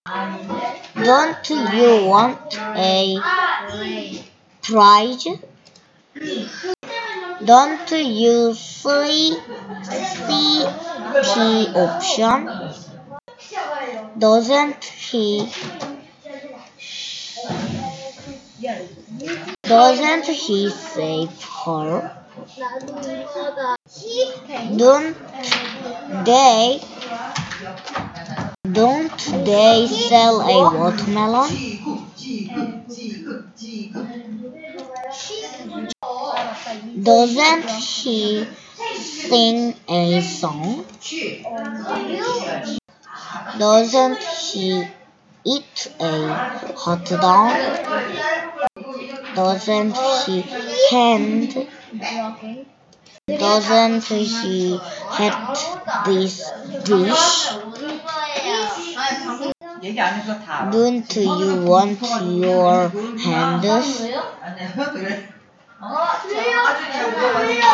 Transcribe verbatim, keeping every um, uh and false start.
Don't you want a prize? Don't you see, see the option? Doesn't he? Doesn't he save her? Don't they? Don't they sell a watermelon? Doesn't he sing a song? Doesn't he eat a hot dog? Doesn't he hand? Doesn't he hit this dish? Don't you want your hands?